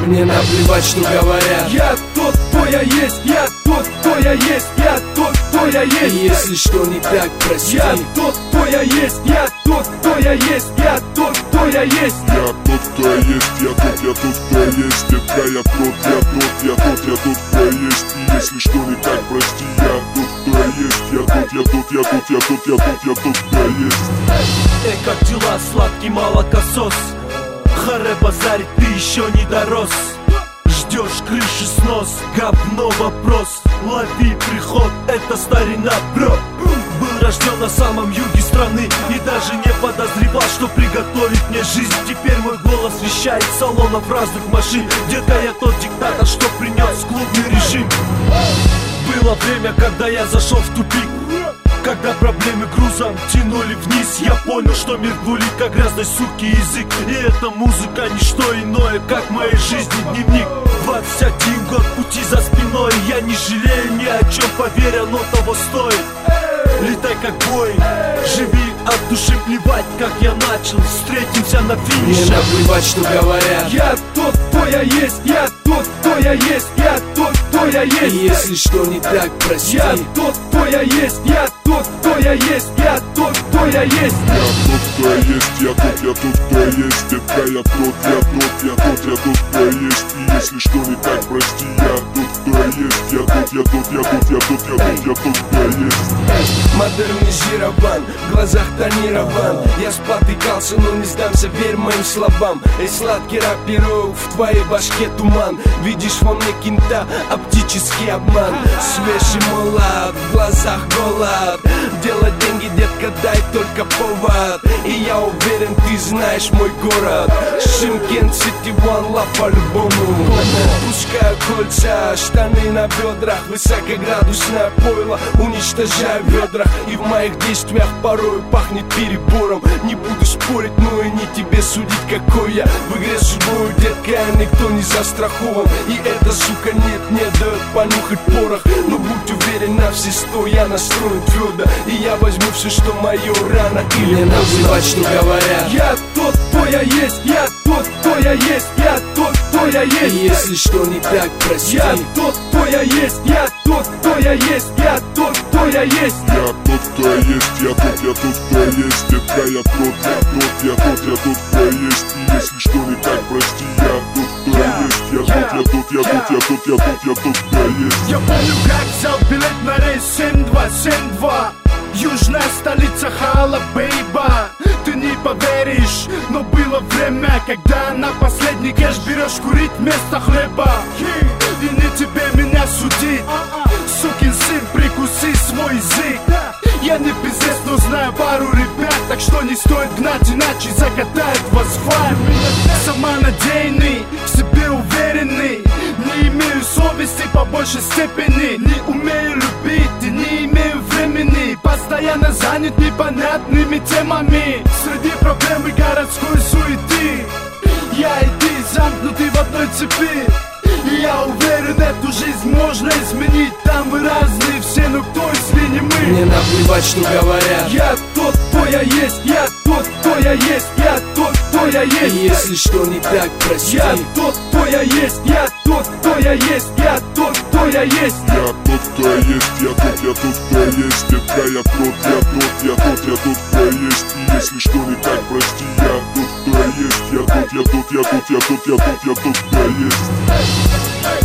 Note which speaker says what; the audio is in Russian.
Speaker 1: Мне наплевать, что говорят.
Speaker 2: Я тот, кто я есть, я тот, кто я есть, я тот, кто я есть.
Speaker 1: И если что не так, прости.
Speaker 2: Я тот, кто я есть, я тот, кто я есть, я тот, кто я есть.
Speaker 3: Я тот, кто я есть, я тот, кто я есть. Детка, я тот, кто я есть. И если что не так, прости. Я тот, кто я есть, я тот, кто я есть.
Speaker 4: Как дела, сладкий молокосос? Харе базарит, ты еще не дорос. Ждешь крыши снос, говно вопрос. Лови приход, это старина, бро. Был рожден на самом юге страны и даже не подозревал, что приготовит мне жизнь. Теперь мой голос вещает с салонов разных машин. Детка, я тот диктатор, что принес клубный режим. Было время, когда я зашел в тупик, когда проблемы грузом тянули вниз. Я понял, что мир гулит, как грязной суки язык. И эта музыка не что иное, как в моей жизни дневник. 21 год пути за спиной, я не жалею ни о чем, поверь, оно того стоит. Летай как Боинг, живи от души, плевать, как я начал. Встретимся на финише.
Speaker 1: Мне наплевать, что говорят.
Speaker 2: Я тот, кто я есть, я тот, кто я есть, я тот, кто я есть.
Speaker 1: И если что не так, прости.
Speaker 2: Я тот, кто я есть, я тот, кто я есть, я тот, кто я есть.
Speaker 3: Я тот, кто я есть, я тот, кто я есть. Детка, я тот, кто я есть. И если что не так, прости. Я тот, кто я есть, я тот, кто я есть.
Speaker 1: Модернизирован, в глазах тонирован. Я спотыкался, но не сдамся, верь моим словам. Эй, сладкий рэперу, в твоей башке туман. Видишь во мне кента, оптический обман. Свеж и молод, в глазах голод. Делать деньги, детка, дай только повод. И я уверен, ты знаешь мой город. Шымкент, City One, лав по-любому. Пускаю кольца, штаны на бедрах. Высокоградусное пойло, уничтожаю в ведрах. И в моих действиях порою пахнет перебором. Не буду спорить, но и не тебе судить, какой я. В игре судьбою, детка, никто не застрахован. И эта сука не дает понюхать порох. Но будь уверен на все 100, я настроен твердо. И я возьму все, что мое, рано или Мне наплевать, что говорят.
Speaker 2: Я тот, кто я есть, я тот, кто я есть, я тот, кто я есть.
Speaker 1: И если что не так, прости.
Speaker 2: Я тот, кто я есть, я тот, кто я есть, я тот, кто я есть.
Speaker 3: Я тот, кто я есть, я тот, кто я есть. Детка, я тот, кто я есть. И если что не так, прости. Я тот, кто я есть, я тот, кто я есть.
Speaker 5: Я помню, как взял билет на рейс 7272. Южная столица Хала, бейба. Ты не поверишь, но было время, когда на последний кэш берешь курить вместо хлеба. И не тебе меня судить, сукин сын, прикуси свой язык. Я не пиздец, но знаю пару ребят, так что не стоит гнать, иначе закатают в асфальт. Самонадеянный, в себе уверенный, не имею совести по большей степени. Не умею любить и не имею времени, постоянно занят непонятными темами. Среди проблем и городской суеты я и ты замкнуты в одной цепи. И я уверен, эту жизнь можно изменить. Там вы разные все, но кто, если не мы?
Speaker 1: Мне наплевать, что говорят.
Speaker 2: Я тот, кто я есть, я тот, кто я есть, я тот, кто я есть.
Speaker 1: И если что не так, прости.
Speaker 2: Я тот, кто я есть, я тот, кто я есть, я тот, кто я есть.
Speaker 3: Я тот, кто я есть, я тот, кто я есть. Детка, я тот, кто я есть. И если что не так, прости. Я тот, кто я есть, я тот, кто я есть.